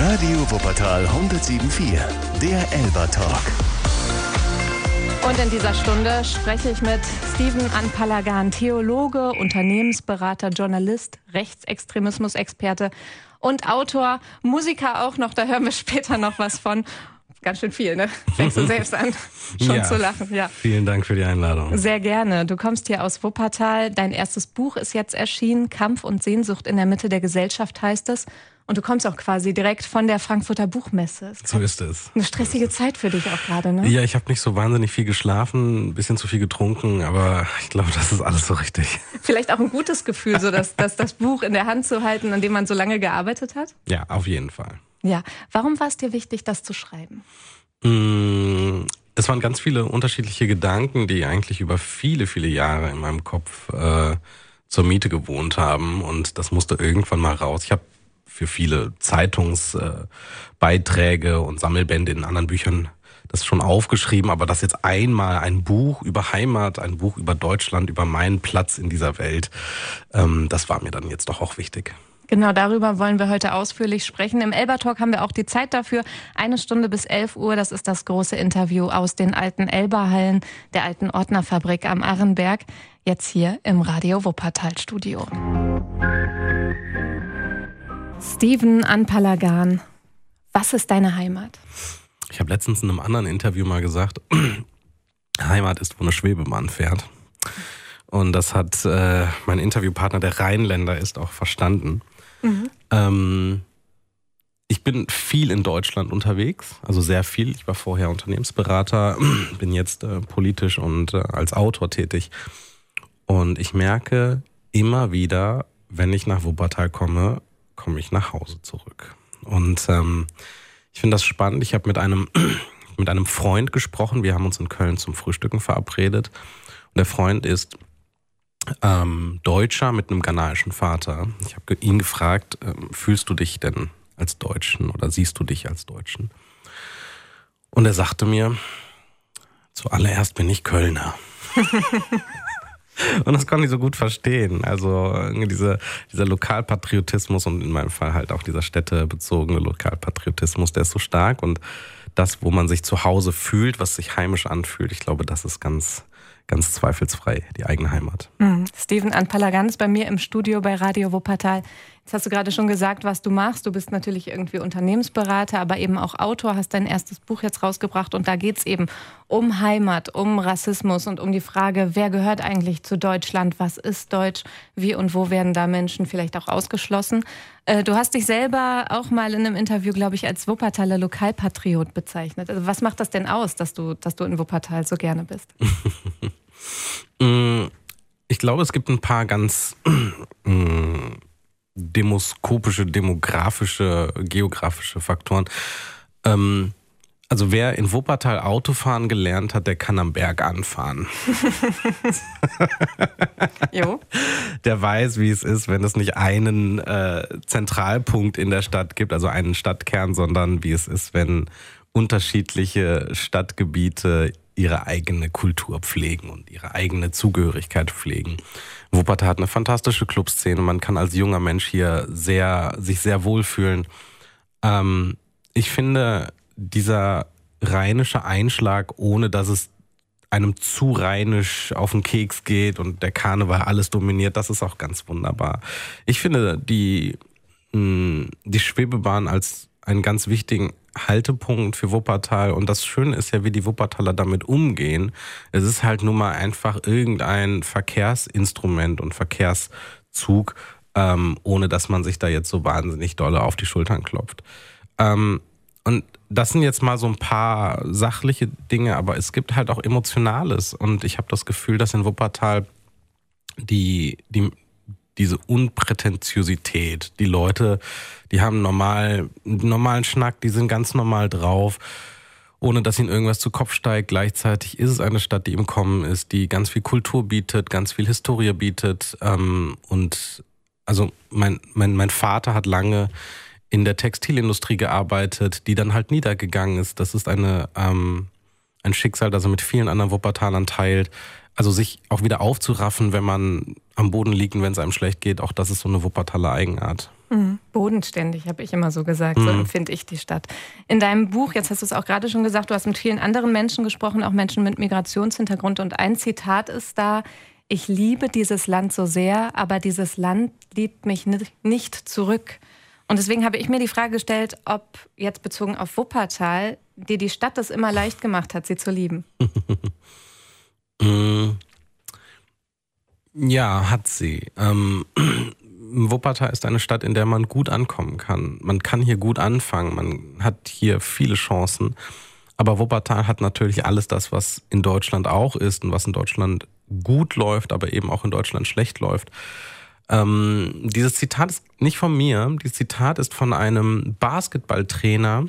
Radio Wuppertal 107.4, der Elba Talk. Und in dieser Stunde spreche ich mit Steven Anpalagan, Theologe, Unternehmensberater, Journalist, Rechtsextremismus-Experte und Autor, Musiker auch noch, da hören wir später noch was von. Ganz schön viel, ne? Fängst du selbst an, schon zu lachen. Ja. Vielen Dank für die Einladung. Sehr gerne. Du kommst hier aus Wuppertal. Dein erstes Buch ist jetzt erschienen. Kampf und Sehnsucht in der Mitte der Gesellschaft heißt es. Und du kommst auch quasi direkt von der Frankfurter Buchmesse. So ist es. Eine stressige Zeit für dich auch gerade, ne? Ja, ich habe nicht so wahnsinnig viel geschlafen, ein bisschen zu viel getrunken, aber ich glaube, das ist alles so richtig. Vielleicht auch ein gutes Gefühl, so das Buch in der Hand zu halten, an dem man so lange gearbeitet hat? Ja, auf jeden Fall. Ja. Warum war es dir wichtig, das zu schreiben? Es waren ganz viele unterschiedliche Gedanken, die eigentlich über viele, viele Jahre in meinem Kopf zur Miete gewohnt haben. Und das musste irgendwann mal raus. Ich habe für viele Zeitungsbeiträge und Sammelbände in anderen Büchern das schon aufgeschrieben. Aber das jetzt einmal ein Buch über Heimat, ein Buch über Deutschland, über meinen Platz in dieser Welt, das war mir dann jetzt doch auch wichtig. Genau, darüber wollen wir heute ausführlich sprechen. Im Elba Talk haben wir auch die Zeit dafür. 1 Stunde bis 11 Uhr. Das ist das große Interview aus den alten Elba-Hallen, der alten Ordnerfabrik am Arrenberg. Jetzt hier im Radio Wuppertal Studio. Steven Anpalagan, was ist deine Heimat? Ich habe letztens in einem anderen Interview mal gesagt, Heimat ist, wo eine Schwebebahn fährt. Und das hat mein Interviewpartner, der Rheinländer ist, auch verstanden. Ich bin viel in Deutschland unterwegs, also sehr viel. Ich war vorher Unternehmensberater, bin jetzt politisch und als Autor tätig. Und ich merke immer wieder, wenn ich nach Wuppertal komme ich nach Hause zurück. Und ich finde das spannend. Ich habe mit einem Freund gesprochen. Wir haben uns in Köln zum Frühstücken verabredet. Und der Freund ist Deutscher mit einem ghanaischen Vater. Ich habe ihn gefragt, fühlst du dich denn als Deutschen oder siehst du dich als Deutschen? Und er sagte mir, zuallererst bin ich Kölner. Und das konnte ich so gut verstehen. Also dieser Lokalpatriotismus und in meinem Fall halt auch dieser städtebezogene Lokalpatriotismus, der ist so stark. Und das, wo man sich zu Hause fühlt, was sich heimisch anfühlt, ich glaube, das ist ganz zweifelsfrei die eigene Heimat. Steven Anpalagan ist bei mir im Studio bei Radio Wuppertal. Jetzt hast du gerade schon gesagt, was du machst. Du bist natürlich irgendwie Unternehmensberater, aber eben auch Autor, hast dein erstes Buch jetzt rausgebracht und da geht es eben um Heimat, um Rassismus und um die Frage, wer gehört eigentlich zu Deutschland, was ist Deutsch, wie und wo werden da Menschen vielleicht auch ausgeschlossen. Du hast dich selber auch mal in einem Interview, glaube ich, als Wuppertaler Lokalpatriot bezeichnet. Also was macht das denn aus, dass du in Wuppertal so gerne bist? Ich glaube, es gibt ein paar ganz demoskopische, demografische, geografische Faktoren. Also wer in Wuppertal Autofahren gelernt hat, der kann am Berg anfahren. Jo. Der weiß, wie es ist, wenn es nicht einen Zentralpunkt in der Stadt gibt, also einen Stadtkern, sondern wie es ist, wenn unterschiedliche Stadtgebiete ihre eigene Kultur pflegen und ihre eigene Zugehörigkeit pflegen. Wuppertal hat eine fantastische Clubszene. Man kann als junger Mensch hier sich sehr wohlfühlen. Ich finde, dieser rheinische Einschlag, ohne dass es einem zu rheinisch auf den Keks geht und der Karneval alles dominiert, das ist auch ganz wunderbar. Ich finde die Schwebebahn als einen ganz wichtigen Haltepunkt für Wuppertal. Und das Schöne ist ja, wie die Wuppertaler damit umgehen. Es ist halt nun mal einfach irgendein Verkehrsinstrument und Verkehrszug, ohne dass man sich da jetzt so wahnsinnig dolle auf die Schultern klopft. Und das sind jetzt mal so ein paar sachliche Dinge, aber es gibt halt auch Emotionales. Und ich habe das Gefühl, dass in Wuppertal diese Unprätentiosität, die Leute, die haben einen normalen Schnack, die sind ganz normal drauf, ohne dass ihnen irgendwas zu Kopf steigt. Gleichzeitig ist es eine Stadt, die im Kommen ist, die ganz viel Kultur bietet, ganz viel Historie bietet. Und also mein Vater hat lange in der Textilindustrie gearbeitet, die dann halt niedergegangen ist. Das ist ein Schicksal, das er mit vielen anderen Wuppertalern teilt. Also sich auch wieder aufzuraffen, wenn man am Boden liegt und wenn es einem schlecht geht, auch das ist so eine Wuppertaler Eigenart. Bodenständig, habe ich immer so gesagt, so empfinde ich die Stadt. In deinem Buch, jetzt hast du es auch gerade schon gesagt, du hast mit vielen anderen Menschen gesprochen, auch Menschen mit Migrationshintergrund, und ein Zitat ist da: Ich liebe dieses Land so sehr, aber dieses Land liebt mich nicht zurück. Und deswegen habe ich mir die Frage gestellt, ob jetzt bezogen auf Wuppertal dir die Stadt es immer leicht gemacht hat, sie zu lieben. Ja, hat sie. Wuppertal ist eine Stadt, in der man gut ankommen kann. Man kann hier gut anfangen, man hat hier viele Chancen. Aber Wuppertal hat natürlich alles das, was in Deutschland auch ist und was in Deutschland gut läuft, aber eben auch in Deutschland schlecht läuft. Dieses Zitat ist nicht von mir, dieses Zitat ist von einem Basketballtrainer,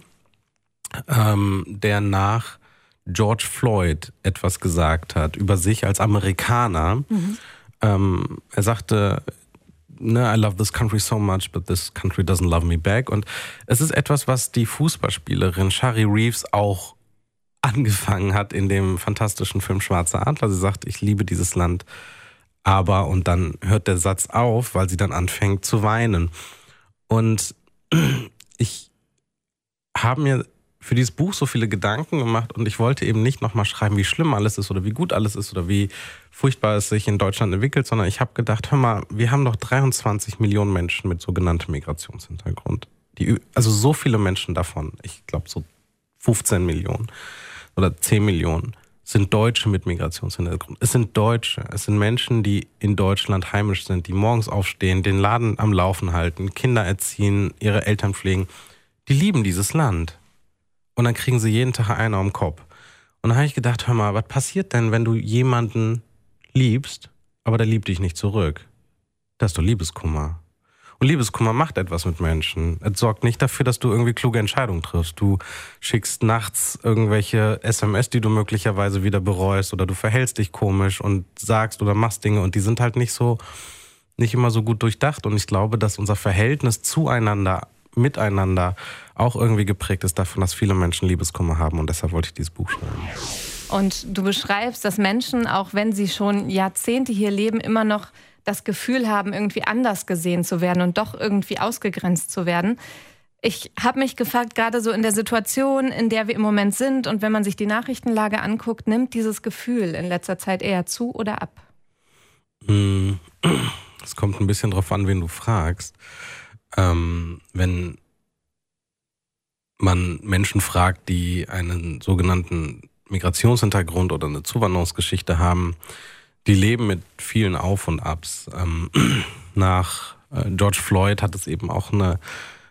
der nach George Floyd etwas gesagt hat über sich als Amerikaner. Er sagte: I love this country so much, but this country doesn't love me back. Und es ist etwas, was die Fußballspielerin Shari Reeves auch angefangen hat in dem fantastischen Film Schwarzer Adler. Sie sagt: Ich liebe dieses Land, aber, und dann hört der Satz auf, weil sie dann anfängt zu weinen. Und ich habe mir für dieses Buch so viele Gedanken gemacht und ich wollte eben nicht nochmal schreiben, wie schlimm alles ist oder wie gut alles ist oder wie furchtbar es sich in Deutschland entwickelt, sondern ich habe gedacht, hör mal, wir haben doch 23 Millionen Menschen mit sogenanntem Migrationshintergrund. Also so viele Menschen davon, ich glaube so 15 Millionen oder 10 Millionen, sind Deutsche mit Migrationshintergrund. Es sind Deutsche, es sind Menschen, die in Deutschland heimisch sind, die morgens aufstehen, den Laden am Laufen halten, Kinder erziehen, ihre Eltern pflegen. Die lieben dieses Land. Und dann kriegen sie jeden Tag einen am Kopf. Und dann habe ich gedacht, hör mal, was passiert denn, wenn du jemanden liebst, aber der liebt dich nicht zurück? Das ist doch Liebeskummer. Und Liebeskummer macht etwas mit Menschen. Es sorgt nicht dafür, dass du irgendwie kluge Entscheidungen triffst. Du schickst nachts irgendwelche SMS, die du möglicherweise wieder bereust, oder du verhältst dich komisch und sagst oder machst Dinge und die sind halt nicht immer so gut durchdacht. Und ich glaube, dass unser Verhältnis zueinander, miteinander auch irgendwie geprägt ist davon, dass viele Menschen Liebeskummer haben, und deshalb wollte ich dieses Buch schreiben. Und du beschreibst, dass Menschen, auch wenn sie schon Jahrzehnte hier leben, immer noch das Gefühl haben, irgendwie anders gesehen zu werden und doch irgendwie ausgegrenzt zu werden. Ich habe mich gefragt, gerade so in der Situation, in der wir im Moment sind, und wenn man sich die Nachrichtenlage anguckt, nimmt dieses Gefühl in letzter Zeit eher zu oder ab? Es kommt ein bisschen drauf an, wen du fragst. Wenn man Menschen fragt, die einen sogenannten Migrationshintergrund oder eine Zuwanderungsgeschichte haben, die leben mit vielen Auf und Abs. Nach George Floyd hat es eben auch eine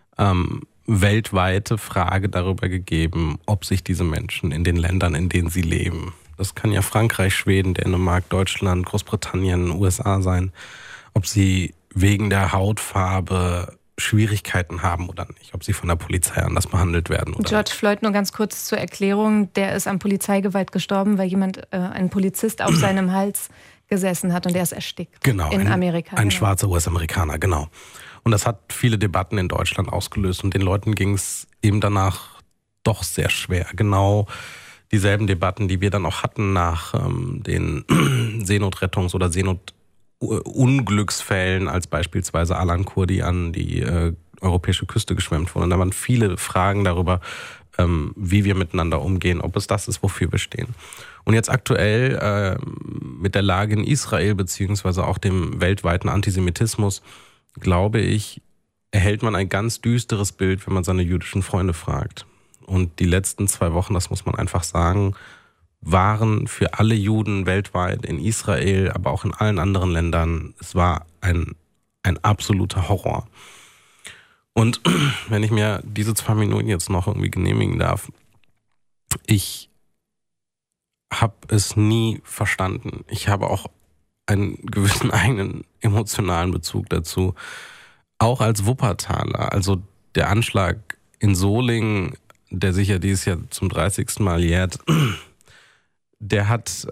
weltweite Frage darüber gegeben, ob sich diese Menschen in den Ländern, in denen sie leben, das kann ja Frankreich, Schweden, Dänemark, Deutschland, Großbritannien, USA sein, ob sie wegen der Hautfarbe Schwierigkeiten haben oder nicht, ob sie von der Polizei anders behandelt werden oder George Floyd, nur ganz kurz zur Erklärung, der ist an Polizeigewalt gestorben, weil ein Polizist auf seinem Hals gesessen hat und der ist erstickt. Genau, in Amerika. Ein schwarzer US-Amerikaner, genau. Und das hat viele Debatten in Deutschland ausgelöst und den Leuten ging es eben danach doch sehr schwer. Genau dieselben Debatten, die wir dann auch hatten nach den Seenotrettungs- oder Unglücksfällen, als beispielsweise Alan Kurdi an die europäische Küste geschwemmt wurde. Und da waren viele Fragen darüber, wie wir miteinander umgehen, ob es das ist, wofür wir stehen. Und jetzt aktuell mit der Lage in Israel beziehungsweise auch dem weltweiten Antisemitismus, glaube ich, erhält man ein ganz düsteres Bild, wenn man seine jüdischen Freunde fragt. Und die letzten 2 Wochen, das muss man einfach sagen, waren für alle Juden weltweit, in Israel, aber auch in allen anderen Ländern, es war ein absoluter Horror. Und wenn ich mir diese 2 Minuten jetzt noch irgendwie genehmigen darf, ich habe es nie verstanden. Ich habe auch einen gewissen eigenen emotionalen Bezug dazu. Auch als Wuppertaler, also der Anschlag in Solingen, der sich ja dieses Jahr zum 30. Mal jährt, der hat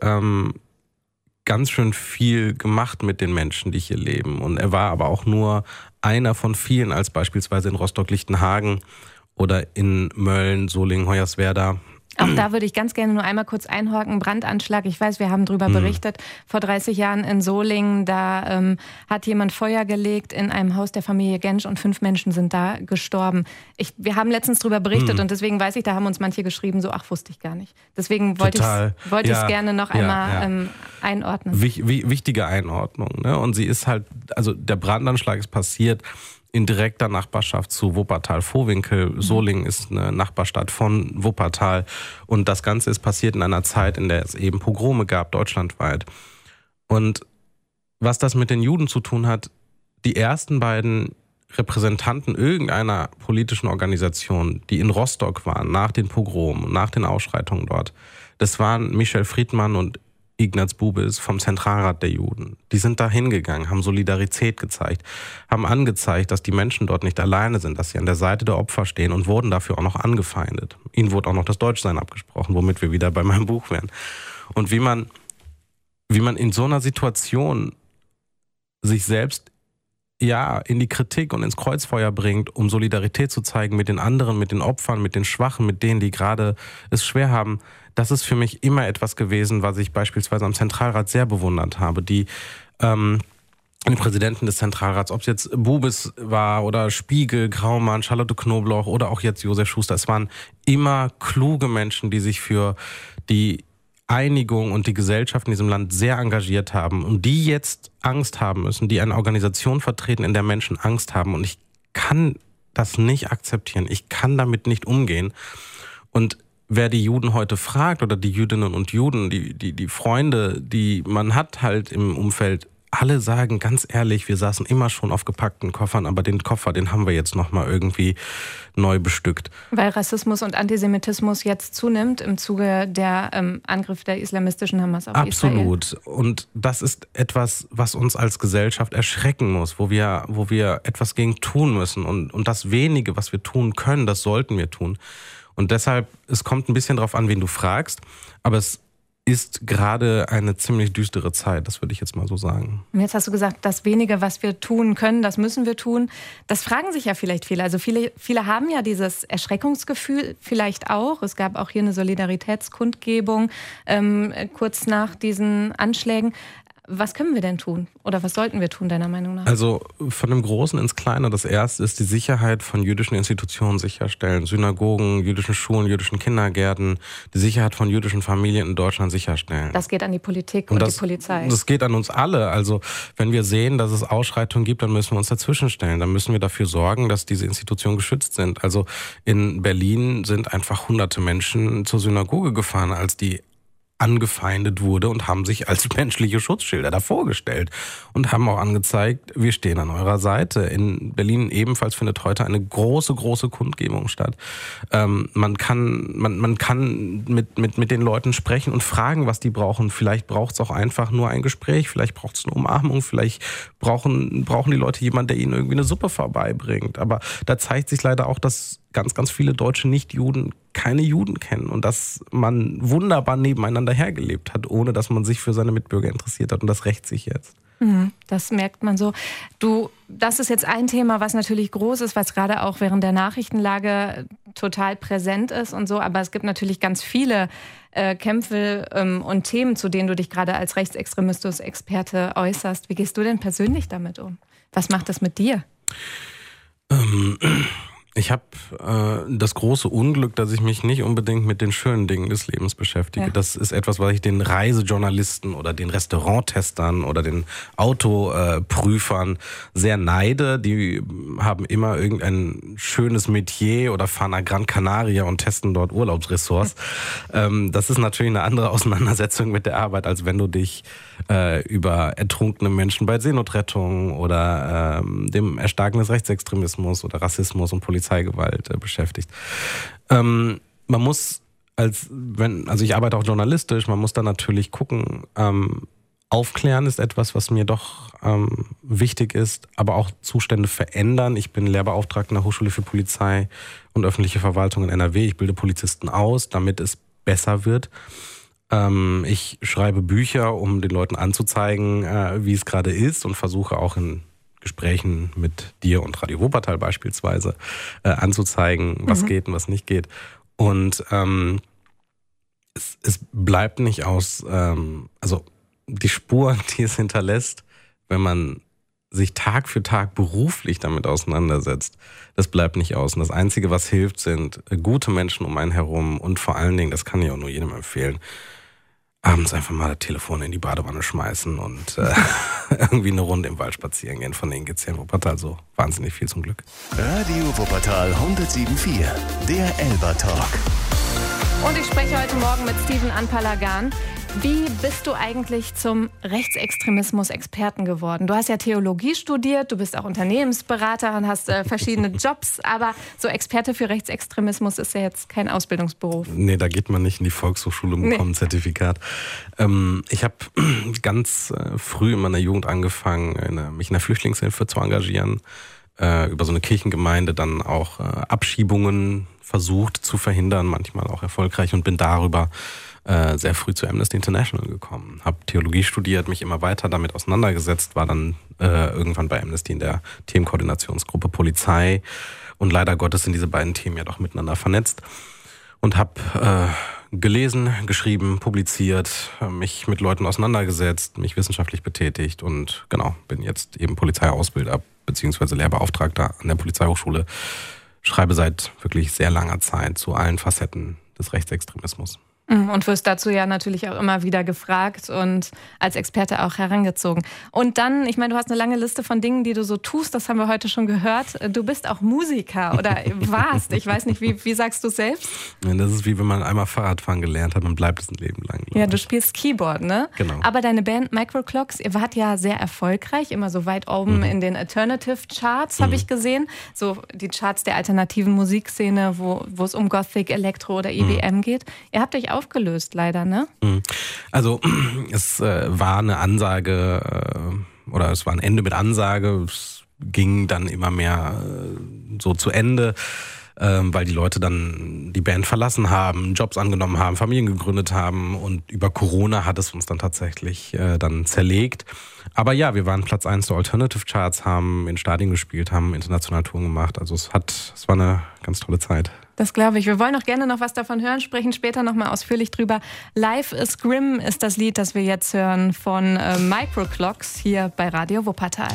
ganz schön viel gemacht mit den Menschen, die hier leben. Und er war aber auch nur einer von vielen, als beispielsweise in Rostock-Lichtenhagen oder in Mölln, Solingen, Hoyerswerda Auch da würde ich ganz gerne nur einmal kurz einhaken. Brandanschlag, ich weiß, wir haben darüber berichtet, vor 30 Jahren in Solingen, da hat jemand Feuer gelegt in einem Haus der Familie Gensch und 5 Menschen sind da gestorben. Wir haben letztens darüber berichtet und deswegen weiß ich, da haben uns manche geschrieben, so, ach, wusste ich gar nicht. Deswegen wollte ich es gerne noch einmal einordnen. Wichtige Einordnung. Ne? Und sie ist halt, also der Brandanschlag ist passiert in direkter Nachbarschaft zu Wuppertal-Vohwinkel. Solingen ist eine Nachbarstadt von Wuppertal. Und das Ganze ist passiert in einer Zeit, in der es eben Pogrome gab, deutschlandweit. Und was das mit den Juden zu tun hat, die ersten beiden Repräsentanten irgendeiner politischen Organisation, die in Rostock waren, nach den Pogromen, nach den Ausschreitungen dort, das waren Michel Friedmann und Ignaz Bubis vom Zentralrat der Juden. Die sind da hingegangen, haben Solidarität gezeigt, haben angezeigt, dass die Menschen dort nicht alleine sind, dass sie an der Seite der Opfer stehen und wurden dafür auch noch angefeindet. Ihnen wurde auch noch das Deutschsein abgesprochen, womit wir wieder bei meinem Buch wären. Und wie man in so einer Situation sich selbst in die Kritik und ins Kreuzfeuer bringt, um Solidarität zu zeigen mit den anderen, mit den Opfern, mit den Schwachen, mit denen, die gerade es schwer haben, das ist für mich immer etwas gewesen, was ich beispielsweise am Zentralrat sehr bewundert habe. Die Präsidenten des Zentralrats, ob es jetzt Bubis war oder Spiegel, Graumann, Charlotte Knobloch oder auch jetzt Josef Schuster, es waren immer kluge Menschen, die sich für die Einigung und die Gesellschaft in diesem Land sehr engagiert haben und die jetzt Angst haben müssen, die eine Organisation vertreten, in der Menschen Angst haben. Und ich kann das nicht akzeptieren. Ich kann damit nicht umgehen. Und wer die Juden heute fragt oder die Jüdinnen und Juden, die Freunde, die man hat halt im Umfeld, alle sagen ganz ehrlich, wir saßen immer schon auf gepackten Koffern, aber den Koffer, den haben wir jetzt nochmal irgendwie neu bestückt. Weil Rassismus und Antisemitismus jetzt zunimmt im Zuge der Angriff der islamistischen Hamas auf Israel. Absolut. Und das ist etwas, was uns als Gesellschaft erschrecken muss, wo wir etwas gegen tun müssen. Und das Wenige, was wir tun können, das sollten wir tun. Und deshalb, es kommt ein bisschen drauf an, wen du fragst, aber es ist gerade eine ziemlich düstere Zeit, das würde ich jetzt mal so sagen. Und jetzt hast du gesagt, das Wenige, was wir tun können, das müssen wir tun. Das fragen sich ja vielleicht viele. Also viele haben ja dieses Erschreckungsgefühl vielleicht auch. Es gab auch hier eine Solidaritätskundgebung kurz nach diesen Anschlägen. Was können wir denn tun? Oder was sollten wir tun, deiner Meinung nach? Also von dem Großen ins Kleine. Das Erste ist die Sicherheit von jüdischen Institutionen sicherstellen. Synagogen, jüdischen Schulen, jüdischen Kindergärten. Die Sicherheit von jüdischen Familien in Deutschland sicherstellen. Das geht an die Politik und die Polizei. Das geht an uns alle. Also wenn wir sehen, dass es Ausschreitungen gibt, dann müssen wir uns dazwischen stellen. Dann müssen wir dafür sorgen, dass diese Institutionen geschützt sind. Also in Berlin sind einfach hunderte Menschen zur Synagoge gefahren, als die angefeindet wurde und haben sich als menschliche Schutzschilder davor gestellt und haben auch angezeigt, wir stehen an eurer Seite. In Berlin ebenfalls findet heute eine große Kundgebung statt. Man kann mit den Leuten sprechen und fragen, was die brauchen. Vielleicht braucht es auch einfach nur ein Gespräch, vielleicht braucht es eine Umarmung, vielleicht brauchen die Leute jemanden, der ihnen irgendwie eine Suppe vorbeibringt. Aber da zeigt sich leider auch, dass ganz viele deutsche Nicht-Juden keine Juden kennen und dass man wunderbar nebeneinander hergelebt hat, ohne dass man sich für seine Mitbürger interessiert hat. Und das rächt sich jetzt. Das merkt man so. Das ist jetzt ein Thema, was natürlich groß ist, was gerade auch während der Nachrichtenlage total präsent ist und so. Aber es gibt natürlich ganz viele Kämpfe und Themen, zu denen du dich gerade als Rechtsextremismus-Experte äußerst. Wie gehst du denn persönlich damit um? Was macht das mit dir? Ich habe das große Unglück, dass ich mich nicht unbedingt mit den schönen Dingen des Lebens beschäftige. Ja. Das ist etwas, was ich den Reisejournalisten oder den Restauranttestern oder den Autoprüfern sehr neide. Die haben immer irgendein schönes Metier oder fahren nach Gran Canaria und testen dort Urlaubsressorts. Das ist natürlich eine andere Auseinandersetzung mit der Arbeit, als wenn du dich über ertrunkene Menschen bei Seenotrettung oder dem Erstarken des Rechtsextremismus oder Rassismus und Polizeigewalt beschäftigt. Man muss ich arbeite auch journalistisch, man muss da natürlich gucken, aufklären ist etwas, was mir doch wichtig ist, aber auch Zustände verändern. Ich bin Lehrbeauftragter an der Hochschule für Polizei und öffentliche Verwaltung in NRW. Ich bilde Polizisten aus, damit es besser wird. Ich schreibe Bücher, um den Leuten anzuzeigen, wie es gerade ist und versuche auch in Gesprächen mit dir und Radio Wuppertal beispielsweise anzuzeigen, was geht und was nicht geht. Und Es bleibt nicht aus, also die Spur, die es hinterlässt, wenn man sich Tag für Tag beruflich damit auseinandersetzt, das bleibt nicht aus. Und das Einzige, was hilft, sind gute Menschen um einen herum und vor allen Dingen, das kann ich auch nur jedem empfehlen, abends einfach mal das Telefon in die Badewanne schmeißen und irgendwie eine Runde im Wald spazieren gehen. Von denen geht's hier in Wuppertal so wahnsinnig viel zum Glück. Radio Wuppertal 107.4, der Elber Talk. Und ich spreche heute Morgen mit Steven Anpalagan. Wie bist du eigentlich zum Rechtsextremismus-Experten geworden? Du hast ja Theologie studiert, du bist auch Unternehmensberater und hast verschiedene Jobs, aber so Experte für Rechtsextremismus ist ja jetzt kein Ausbildungsberuf. Nee, da geht man nicht in die Volkshochschule und bekommt ein Zertifikat. Ich habe ganz früh in meiner Jugend angefangen, mich in der Flüchtlingshilfe zu engagieren. Über so eine Kirchengemeinde dann auch Abschiebungen versucht zu verhindern, manchmal auch erfolgreich, und bin darüber sehr früh zu Amnesty International gekommen. Habe Theologie studiert, mich immer weiter damit auseinandergesetzt, war dann irgendwann bei Amnesty in der Themenkoordinationsgruppe Polizei und leider Gottes sind diese beiden Themen ja doch miteinander vernetzt und habe gelesen, geschrieben, publiziert, mich mit Leuten auseinandergesetzt, mich wissenschaftlich betätigt und genau, bin jetzt eben Polizeiausbilder bzw. Lehrbeauftragter an der Polizeihochschule, schreibe seit wirklich sehr langer Zeit zu allen Facetten des Rechtsextremismus. Und wirst dazu ja natürlich auch immer wieder gefragt und als Experte auch herangezogen. Und dann, ich meine, du hast eine lange Liste von Dingen, die du so tust, das haben wir heute schon gehört. Du bist auch Musiker oder warst, ich weiß nicht, wie sagst du selbst? Ja, das ist wie wenn man einmal Fahrradfahren gelernt hat, man bleibt es ein Leben lang. Ja, du spielst Keyboard, ne? Genau. Aber deine Band Microclocks, ihr wart ja sehr erfolgreich, immer so weit oben in den Alternative Charts, habe ich gesehen. So die Charts der alternativen Musikszene, wo es um Gothic, Elektro oder EBM geht. Ihr habt euch aufgelöst, leider, ne? Also es war eine Ansage oder es war ein Ende mit Ansage. Es ging dann immer mehr so zu Ende, weil die Leute dann die Band verlassen haben, Jobs angenommen haben, Familien gegründet haben und über Corona hat es uns dann tatsächlich dann zerlegt. Aber ja, wir waren Platz 1 der Alternative Charts, haben in Stadien gespielt, haben international Touren gemacht. Also es war eine ganz tolle Zeit. Das glaube ich. Wir wollen auch gerne noch was davon hören, sprechen später noch mal ausführlich drüber. Life is Grim ist das Lied, das wir jetzt hören von Microclocks hier bei Radio Wuppertal.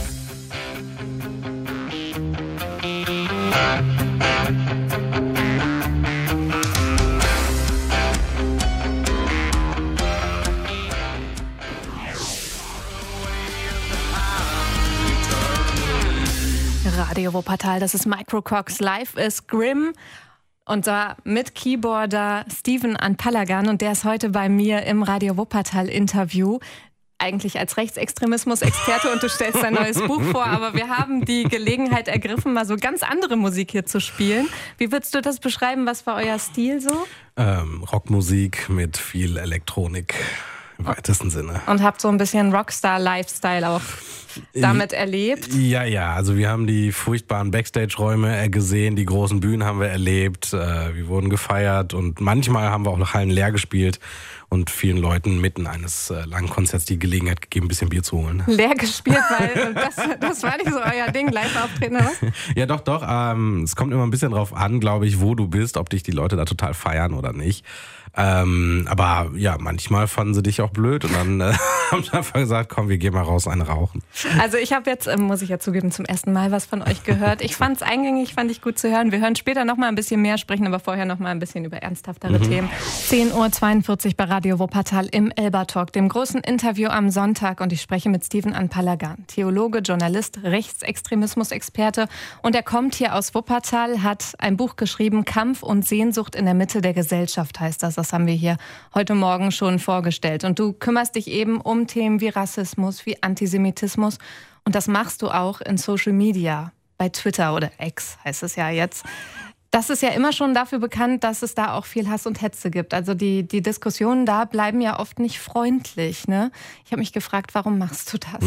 Radio Wuppertal, das ist Microclocks, Life is Grim. Und da mit Keyboarder Steven Anpalagan und der ist heute bei mir im Radio Wuppertal Interview. Eigentlich als Rechtsextremismus-Experte und du stellst dein neues Buch vor, aber wir haben die Gelegenheit ergriffen, mal so ganz andere Musik hier zu spielen. Wie würdest du das beschreiben? Was war euer Stil so? Rockmusik mit viel Elektronik im weitesten Sinne. Und habt so ein bisschen Rockstar-Lifestyle auch damit erlebt? Ja, also wir haben die furchtbaren Backstage-Räume gesehen, die großen Bühnen haben wir erlebt, wir wurden gefeiert und manchmal haben wir auch noch Hallen leer gespielt und vielen Leuten mitten eines langen Konzerts die Gelegenheit gegeben, ein bisschen Bier zu holen. Leer gespielt, weil das war nicht so euer Ding, Live-Auftreten oder was? Ja, doch. Es kommt immer ein bisschen drauf an, glaube ich, wo du bist, ob dich die Leute da total feiern oder nicht. Aber ja, manchmal fanden sie dich auch blöd und dann haben sie einfach gesagt, komm, wir gehen mal raus, eine rauchen. Also ich habe jetzt, muss ich ja zugeben, zum ersten Mal was von euch gehört. Ich fand es eingängig, fand ich gut zu hören. Wir hören später noch mal ein bisschen mehr, sprechen aber vorher noch mal ein bisschen über ernsthaftere Themen. 10:42 Uhr bei Radio Wuppertal im Elber Talk, dem großen Interview am Sonntag. Und ich spreche mit Steven Anpalagan, Theologe, Journalist, Rechtsextremismus-Experte. Und er kommt hier aus Wuppertal, hat ein Buch geschrieben, Kampf und Sehnsucht in der Mitte der Gesellschaft heißt das. Das haben wir hier heute Morgen schon vorgestellt. Und du kümmerst dich eben um Themen wie Rassismus, wie Antisemitismus. Und das machst du auch in Social Media, bei Twitter oder X heißt es ja jetzt. Das ist ja immer schon dafür bekannt, dass es da auch viel Hass und Hetze gibt. Also die Diskussionen da bleiben ja oft nicht freundlich, ne? Ich habe mich gefragt, warum machst du das?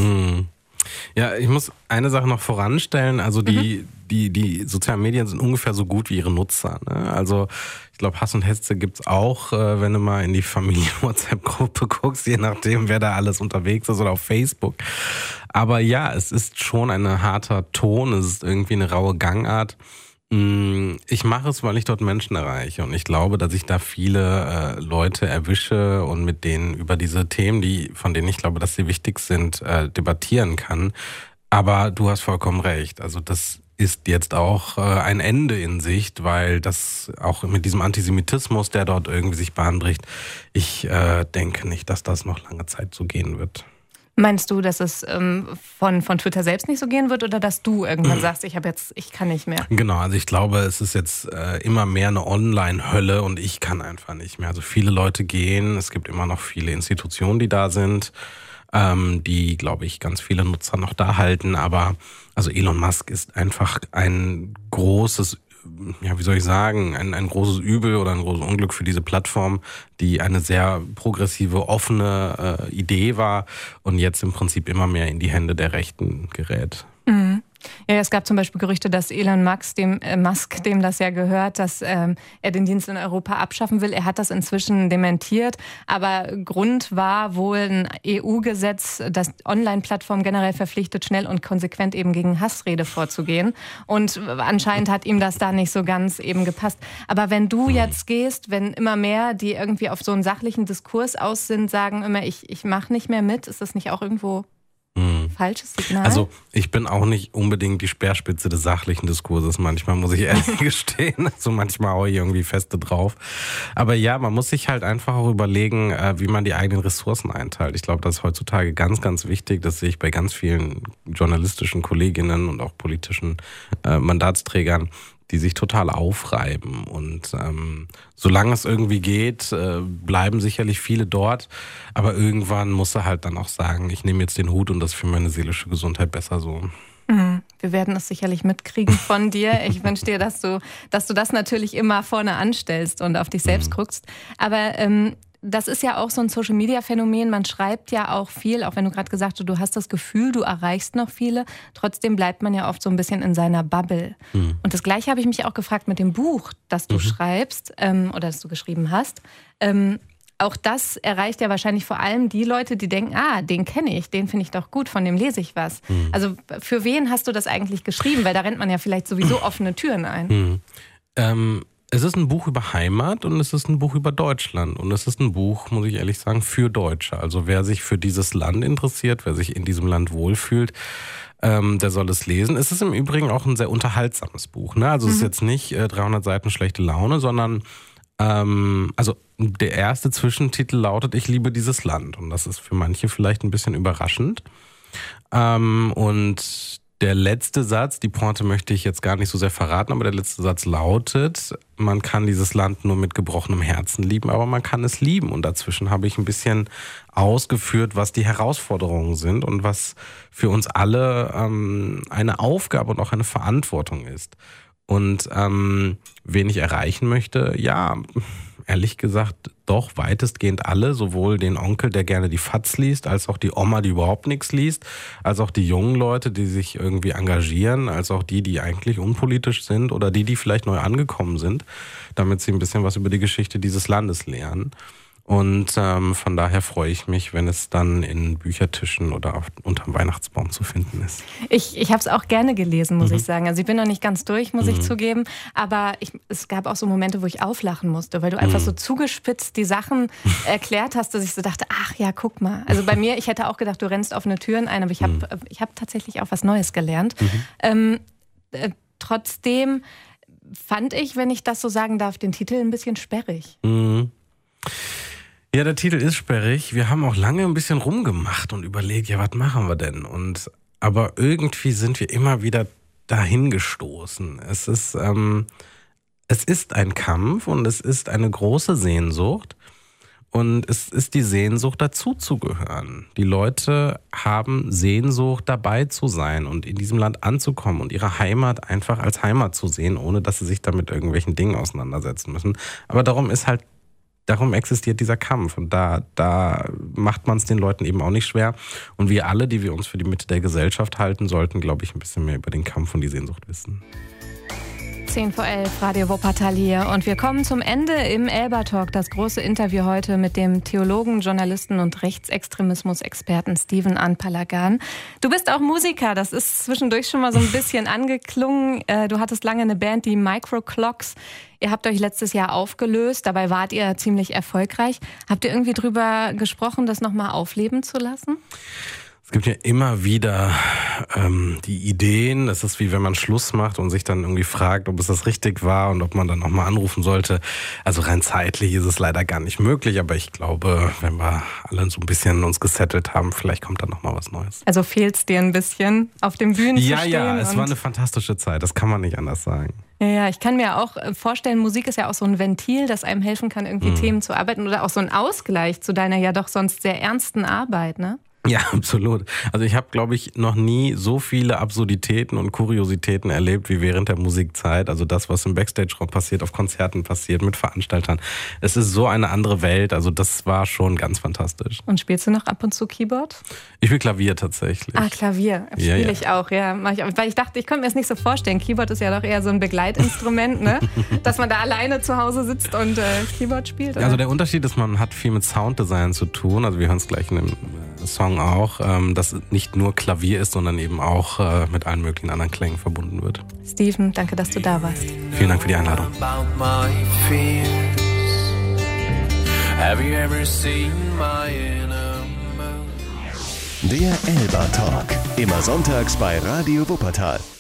Ja, ich muss eine Sache noch voranstellen. Also die sozialen Medien sind ungefähr so gut wie ihre Nutzer. Ne? Also ich glaube, Hass und Hetze gibt's auch, wenn du mal in die Familien-WhatsApp-Gruppe guckst, je nachdem, wer da alles unterwegs ist oder auf Facebook. Aber ja, es ist schon ein harter Ton, es ist irgendwie eine raue Gangart. Ich mache es, weil ich dort Menschen erreiche und ich glaube, dass ich da viele Leute erwische und mit denen über diese Themen, von denen ich glaube, dass sie wichtig sind, debattieren kann. Aber du hast vollkommen recht. Also das ist jetzt auch ein Ende in Sicht, weil das auch mit diesem Antisemitismus, der dort irgendwie sich Bahn bricht, ich denke nicht, dass das noch lange Zeit so gehen wird. Meinst du, dass es von Twitter selbst nicht so gehen wird oder dass du irgendwann sagst, ich kann nicht mehr? Genau, also ich glaube, es ist jetzt immer mehr eine Online-Hölle und ich kann einfach nicht mehr. Also viele Leute gehen, es gibt immer noch viele Institutionen, die da sind, die, glaube ich, ganz viele Nutzer noch da halten. Aber also Elon Musk ist einfach ein großes, ja, wie soll ich sagen, ein großes Übel oder ein großes Unglück für diese Plattform, die eine sehr progressive, offene Idee war und jetzt im Prinzip immer mehr in die Hände der Rechten gerät. Mhm. Ja, es gab zum Beispiel Gerüchte, dass Elon Musk, dem das ja gehört, dass er den Dienst in Europa abschaffen will. Er hat das inzwischen dementiert, aber Grund war wohl ein EU-Gesetz, das Online-Plattformen generell verpflichtet, schnell und konsequent eben gegen Hassrede vorzugehen. Und anscheinend hat ihm das da nicht so ganz eben gepasst. Aber wenn du jetzt gehst, wenn immer mehr, die irgendwie auf so einen sachlichen Diskurs aus sind, sagen immer, ich mache nicht mehr mit, ist das nicht auch irgendwo falsches Signal? Also ich bin auch nicht unbedingt die Speerspitze des sachlichen Diskurses. Manchmal muss ich ehrlich gestehen. Also manchmal haue ich irgendwie feste drauf. Aber ja, man muss sich halt einfach auch überlegen, wie man die eigenen Ressourcen einteilt. Ich glaube, das ist heutzutage ganz, ganz wichtig. Das sehe ich bei ganz vielen journalistischen Kolleginnen und auch politischen Mandatsträgern, die sich total aufreiben. Und solange es irgendwie geht, bleiben sicherlich viele dort. Aber irgendwann muss er halt dann auch sagen, ich nehme jetzt den Hut und das ist für meine seelische Gesundheit besser so. Wir werden es sicherlich mitkriegen von dir. Ich wünsche dir, dass du das natürlich immer vorne anstellst und auf dich selbst guckst. Aber das ist ja auch so ein Social-Media-Phänomen. Man schreibt ja auch viel, auch wenn du gerade gesagt hast, du hast das Gefühl, du erreichst noch viele. Trotzdem bleibt man ja oft so ein bisschen in seiner Bubble. Und das Gleiche habe ich mich auch gefragt mit dem Buch, das du schreibst oder das du geschrieben hast. Auch das erreicht ja wahrscheinlich vor allem die Leute, die denken, den kenne ich, den finde ich doch gut, von dem lese ich was. Also für wen hast du das eigentlich geschrieben? Weil da rennt man ja vielleicht sowieso offene Türen ein. Es ist ein Buch über Heimat und es ist ein Buch über Deutschland. Und es ist ein Buch, muss ich ehrlich sagen, für Deutsche. Also wer sich für dieses Land interessiert, wer sich in diesem Land wohlfühlt, der soll es lesen. Es ist im Übrigen auch ein sehr unterhaltsames Buch. Ne? Also es ist jetzt nicht 300 Seiten schlechte Laune, sondern also der erste Zwischentitel lautet, ich liebe dieses Land. Und das ist für manche vielleicht ein bisschen überraschend. Und der letzte Satz, die Pointe möchte ich jetzt gar nicht so sehr verraten, aber der letzte Satz lautet, man kann dieses Land nur mit gebrochenem Herzen lieben, aber man kann es lieben. Und dazwischen habe ich ein bisschen ausgeführt, was die Herausforderungen sind und was für uns alle eine Aufgabe und auch eine Verantwortung ist. Und wen ich erreichen möchte, ja, ehrlich gesagt, doch weitestgehend alle, sowohl den Onkel, der gerne die FAZ liest, als auch die Oma, die überhaupt nichts liest, als auch die jungen Leute, die sich irgendwie engagieren, als auch die eigentlich unpolitisch sind oder die vielleicht neu angekommen sind, damit sie ein bisschen was über die Geschichte dieses Landes lernen. Und von daher freue ich mich, wenn es dann in Büchertischen oder unterm Weihnachtsbaum zu finden ist. Ich habe es auch gerne gelesen, muss ich sagen. Also ich bin noch nicht ganz durch, muss ich zugeben. Aber es gab auch so Momente, wo ich auflachen musste, weil du einfach so zugespitzt die Sachen erklärt hast, dass ich so dachte, ach ja, guck mal. Also bei mir, ich hätte auch gedacht, du rennst offene Türen ein, aber ich hab tatsächlich auch was Neues gelernt. Trotzdem fand ich, wenn ich das so sagen darf, den Titel ein bisschen sperrig. Ja, der Titel ist sperrig. Wir haben auch lange ein bisschen rumgemacht und überlegt, ja, was machen wir denn? Aber irgendwie sind wir immer wieder dahin gestoßen. Es ist ein Kampf und es ist eine große Sehnsucht. Und es ist die Sehnsucht, dazuzugehören. Die Leute haben Sehnsucht, dabei zu sein und in diesem Land anzukommen und ihre Heimat einfach als Heimat zu sehen, ohne dass sie sich da mit irgendwelchen Dingen auseinandersetzen müssen. Aber darum existiert dieser Kampf und da macht man es den Leuten eben auch nicht schwer. Und wir alle, die wir uns für die Mitte der Gesellschaft halten, sollten, glaube ich, ein bisschen mehr über den Kampf und die Sehnsucht wissen. 10 vor 11, Radio Wuppertal hier. Und wir kommen zum Ende im Elba-Talk. Das große Interview heute mit dem Theologen, Journalisten und Rechtsextremismus-Experten Stephen Anpalagan. Du bist auch Musiker, das ist zwischendurch schon mal so ein bisschen angeklungen. Du hattest lange eine Band, die Microclocks. Ihr habt euch letztes Jahr aufgelöst, dabei wart ihr ziemlich erfolgreich. Habt ihr irgendwie drüber gesprochen, das nochmal aufleben zu lassen? Es gibt ja immer wieder die Ideen, es ist wie wenn man Schluss macht und sich dann irgendwie fragt, ob es das richtig war und ob man dann nochmal anrufen sollte. Also rein zeitlich ist es leider gar nicht möglich, aber ich glaube, wenn wir alle so ein bisschen uns gesettelt haben, vielleicht kommt dann nochmal was Neues. Also fehlt es dir ein bisschen, auf den Bühnen zu stehen? Ja, es war eine fantastische Zeit, das kann man nicht anders sagen. Ja, ich kann mir auch vorstellen, Musik ist ja auch so ein Ventil, das einem helfen kann, irgendwie Themen zu arbeiten oder auch so ein Ausgleich zu deiner ja doch sonst sehr ernsten Arbeit, ne? Ja, absolut. Also ich habe, glaube ich, noch nie so viele Absurditäten und Kuriositäten erlebt wie während der Musikzeit. Also das, was im Backstage-Raum passiert, auf Konzerten passiert, mit Veranstaltern. Es ist so eine andere Welt. Also das war schon ganz fantastisch. Und spielst du noch ab und zu Keyboard? Ich spiele Klavier tatsächlich. Ah, Klavier. Spiele ich auch, ja. Mach ich auch. Weil ich dachte, ich konnte mir das nicht so vorstellen. Keyboard ist ja doch eher so ein Begleitinstrument, ne? Dass man da alleine zu Hause sitzt und Keyboard spielt. Oder? Also der Unterschied ist, man hat viel mit Sounddesign zu tun. Also wir hören es gleich in dem Song auch, dass nicht nur Klavier ist, sondern eben auch mit allen möglichen anderen Klängen verbunden wird. Stephen, danke, dass du da warst. Vielen Dank für die Einladung. Der Elba Talk, immer sonntags bei Radio Wuppertal.